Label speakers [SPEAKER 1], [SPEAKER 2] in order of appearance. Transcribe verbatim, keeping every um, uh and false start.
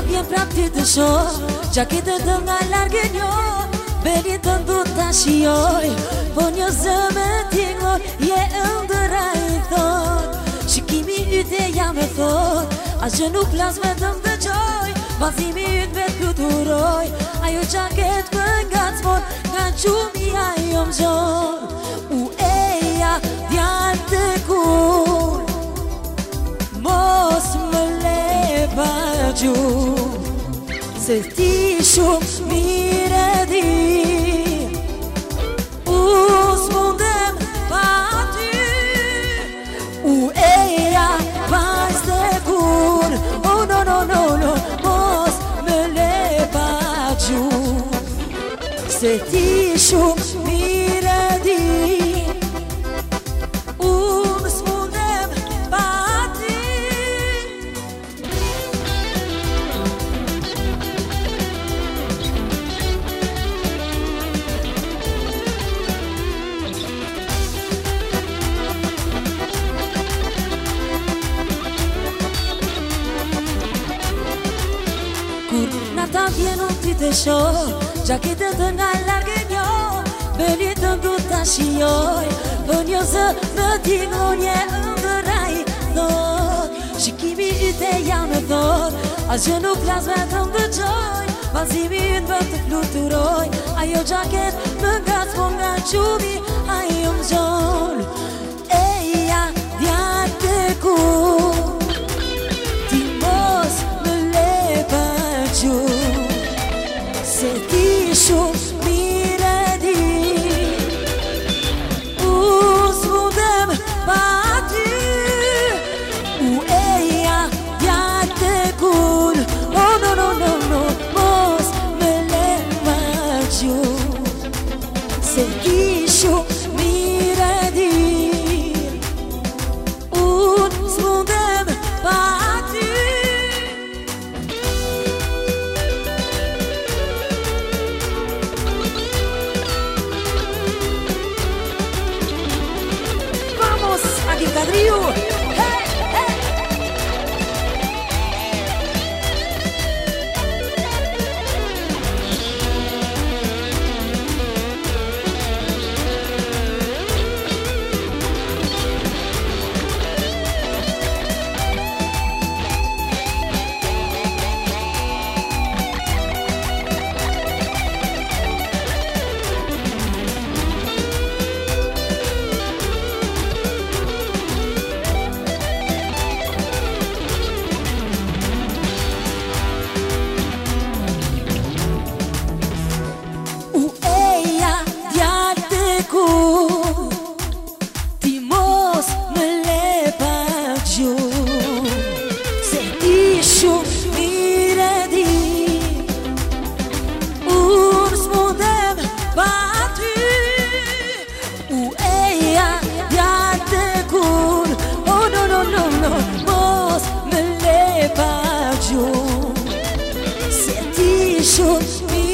[SPEAKER 1] vjen prap ty të shoh, gjaketë të nga largë njo, belin të ndu të shioj, po një zëmë t'ingoj, je ëndëra i thot, shikimi yte jam e thot, as që nuk las me të më dëgjoj, vazimi yt me t'fluturoj, ajo gjaket për nga t'spon, nga qumi ajo m'gjon, u eja djallë të kur, mos më le pa gjuh, se ti shumë mire di, u s'mundem pa ty, u eja vajz të kur, oh no no no no, mos më le pa gjuh, se ti shumë mire di, u s'mundem pa ty. Kur nata vjen unë ti të shoh, gjaketë të nga largë njo, belin të ndu të shioj, për një zë më t'ingon je ëndëra i thot, shikimi yte jam e thot, as që nuk las me të më dëgjoj, vazimi yt më të fluturoj, ajo gjaket më nga t'spon nga qumi, ajo m'gjon, eja djallë të kur, ti mos më le pa gjuh, se ti shumë mire di, u s'mundem pa ty, u eja djallë të kur, oh no no no no, mos më le pa gjuh, se ti shumë mire di, u s'mundem pa ty. Vamos, Aguil Cadrillo. Hey, hey. Should be